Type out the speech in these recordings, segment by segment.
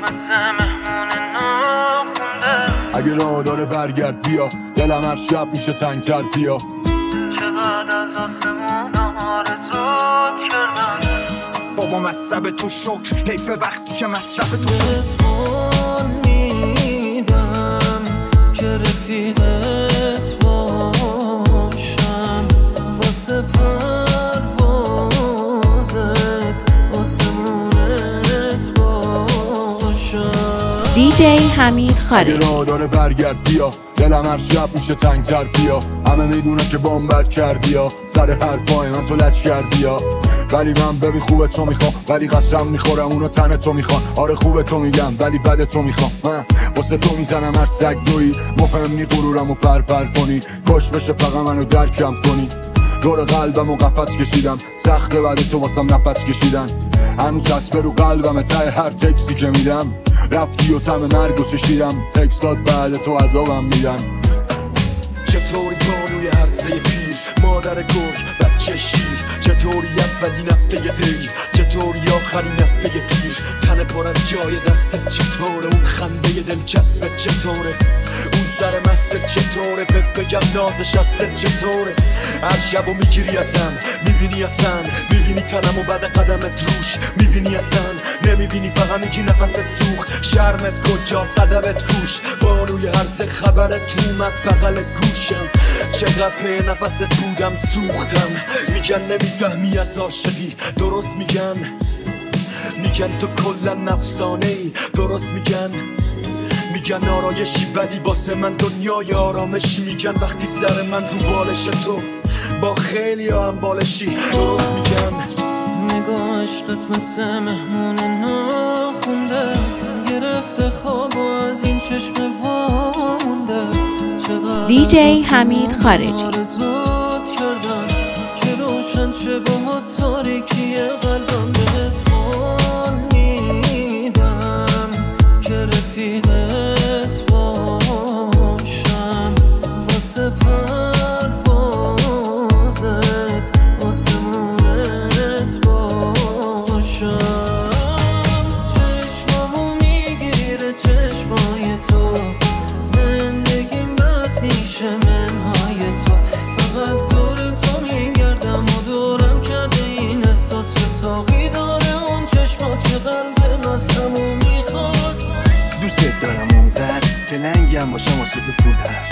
اگه راه داره برگرد بیا، دلم هر شب میشه تنگتر بیا. چقدر از آسمون آرزو کردن بابا مصب تو شکر، حیف وقتی که مصرف تو شد. اتفال میدم که رفیقت باشم، واسه پروازت آسمونت باشم. دیجی حمید خارجی. اگه راه داره برگرد بیا، دلم هر شب میشه تنگتر بیا. همه میدونن که بامبت کردی یا سر حرفای من تو لچ کردی یا، ولی من ببین خوبه تو میخوام، ولی قسم میخورم اونو تن تو میخوان. آره خوبه تو میگم ولی بد تو میخوام. من واسه تو میزنم هر سگ دوی، مهم نی غرورم و پر کنی. کش بشه فقط منو درکم کنی. دور قلبم و قفس کشیدم، سخته بعد تو واسم نفس کشیدن. هنوز هست برو قلبم ته هر تکسی که میدم. رفتی و تم مرگو چشیدم، تکسات بعد تو عذابم میدن. چطوری بانوی هرزه پیر، مادر گرگ بچه شیر. چطوری اولین هفته دی، چطوری آخرین هفته تیر. تن پر از جای دستت چطوره، اون خنده دلچسبت چطوره، اون سر مستت چطوره. بگم نازش هستت چطوره. هر شبو میگیری ازم، میبینی اصلا، میبینی تنمو بعد قدمت روش، میبینی اصلا نمیبینی، فقط میگی نفست سوخ. شرمت کجا صدبت کوش، بانوی هرزه خبرت اومد بغل گوشم. چقدر پی نفست بودم سوختم. میگن نمیفهمی از عاشقی، درست میگن، میگن تو کلا نفسانه ای. درست میگن، میگن آرایشی ولی واسه من دنیای آرامشی. میگن وقتی سر من رو بالش تو با خیلی هم بالشی. درست میگن نگاه عشقت مثل مهمون ناخونده، گرفته خواب و از این چشم وامونده. دیجی حمید خارجی. آرزوت کردم که روشن چه با تاریکی قلبم. بهت قول میدم که رفیقت باشم، واسه پروازت آسمونت باشم. چشمامو میگیره چشمای تو، زندگیم بد میشه منهای تو. فقط دور تو میگردم و دورم کرده این احساس که ساقی داره اون چشمات که قلب نستمو میخواست. دوست دارم اونقدر که لنگم باشم واسه تو پول هست.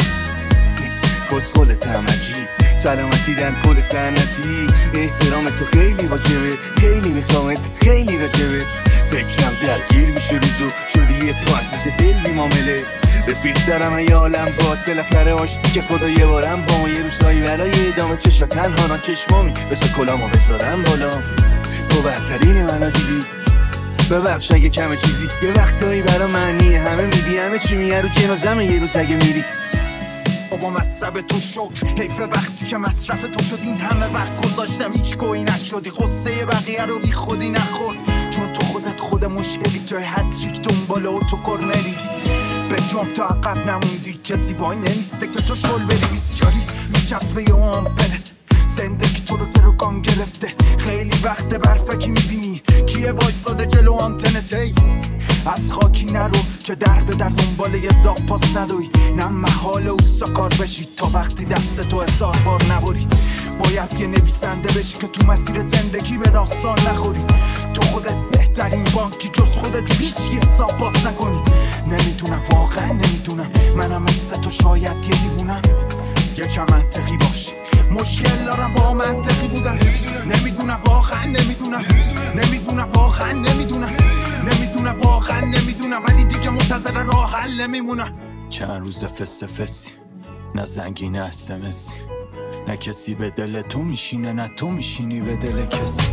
کسخلت هم عجیب، سلامتی در کل سنتی. احترام تو خیلی واجبه، خیلی میخوامت، خیلی راجبه. فکرم درگیر میشه روزو، شدی یه پرنسس دل بیمامله. رفیق دارم یه عالم باد، بالاخره آشتی که خدا یه بارم با ما. یه روزایی برای ادامه چشا تنها چشمامی، بسا کلامو بذارم بالا. تو بهترین منو دیدی، ببخش اگه کمه چیزی. یه وقتایی برا معنی همه میدی، همه چی میگه رو جنازمه یه روز اگه میری. بابا مصب تو شکر، حیف وقتی که مصرف تو شد. این همه وقت گذاشتم هیچ گویی نشدی، غصه بقیه رو بی خودی نخورد. چون تو خود مشکلی، جای هتریک دنباله و تو کرنری. به جام تا عقب نموندی، کسی وای نمیسته که تو شل بری. بیسیاری میچسبه یه آمپلت، زندگی تو رو گروگان گرفته. خیلی وقت برفکی میبینی کیه وایساده جلو آنتنته. از خاکی نرو که در به در دنبال یه زاق پاس ندوی. نه محال اوستا کار بشی تا وقتی دست تو حسار بار نبری. باید یه نویسنده بشی که تو مسیر زندگی به داستان نخوری. تو خودت بهترین بانکی، جز خودت هیچ یه حساب باز نکنی. نمیدونم واقعا نمیدونم، منم مثل تو شاید یه دیوونم. یکم منطقی باش، مشکل دارم با منطقی بودن. نمیدونم واقعا نمیدونم، نمیدونم واقعا نمیدونم، نمیدونم واقعا نمیدونم، ولی دیگه منتظر راه حل نمیمونم. چند روز فسی، نه زنگی نه اسمسی. نه کسی به دل تو میشینه، نه تو میشینی به دل کسی.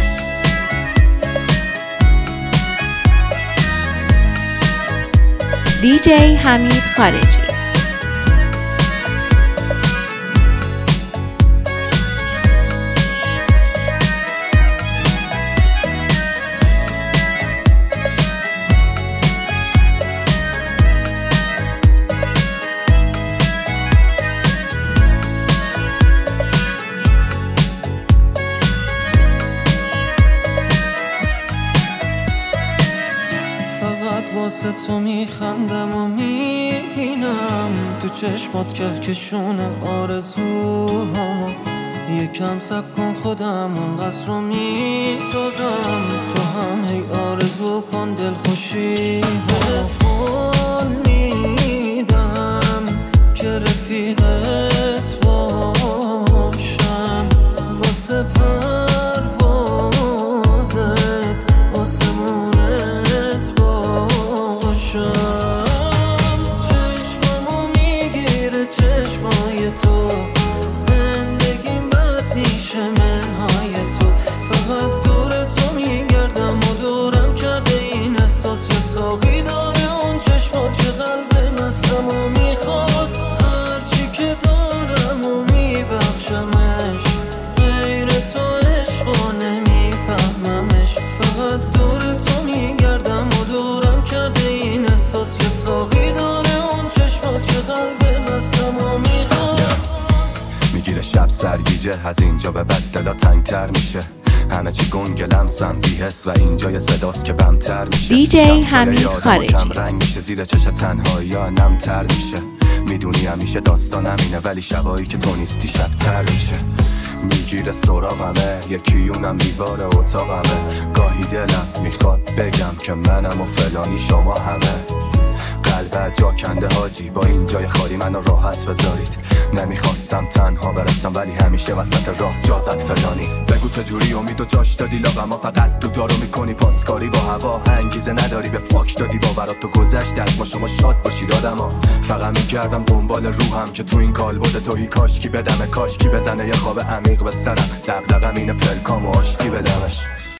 دیجی حمید خارجی. فقط واسه تو میخندم و میبینم تو چشمات کهکشون آرزوهامو. یکم صبر کن خودم اون قصر رو میسازم، تو هم هی آرزو کن دلخوشی بهت قول میدم که رفیقت باشم، واسه پروازت آسمونت باشم. چشممو میگیره چشمای تو، زندگیم بد میشه منهای تو. فقط دور تو میگردم و دورم کرده این احساس. یه ساقی داره اون چشمات که قلب مستم و میخواست، هرچی که دارم و میبخشمش، غیر تو عشقا نمیفهممش. فقط دور تو میگردم و دورم کرده این احساس. یه ساقی داره اون چشمات که قلب مستم و میخواست. میگیره شب سرگیجه، از اینجا به بعد دلا تنگتر میشه، همه چی گنگ لمسم بی‌حس و اینجا یه صداست که بمتر میشه. دیجی حمید خارجی کم رنگ میشه، زیر چش تنهایی ها نمتر میشه. میدونی همیشه داستانم اینه، ولی شبایی که تو نیستی شبتر میشه. میگیره سراغمه، یکی اونم دیوار اتاقمه. گاهی دلم میخواد بگم که منم و فلانی شما همه. قلبت جا کنده حاجی، با این جای خالی منو راحت بذارید. نمیخواستم تنها برسم ولی همیشه وسط راه جا زد فلانی. بگو چجوری امید و جاش دادی لاغم ها، فقط تو دارو میکنی پاسکاری با هوا. انگیزه نداری به فاک دادی، باورات تو گذشت از ما شما شاد باشید آدم ها. فقط میگردم دنبال روحم که تو این کالبد توهی کاشکی بدمه، کاشکی بزنه یه خواب عمیق به سرم. دغدغم اینه پلکام و آشتی بدمش.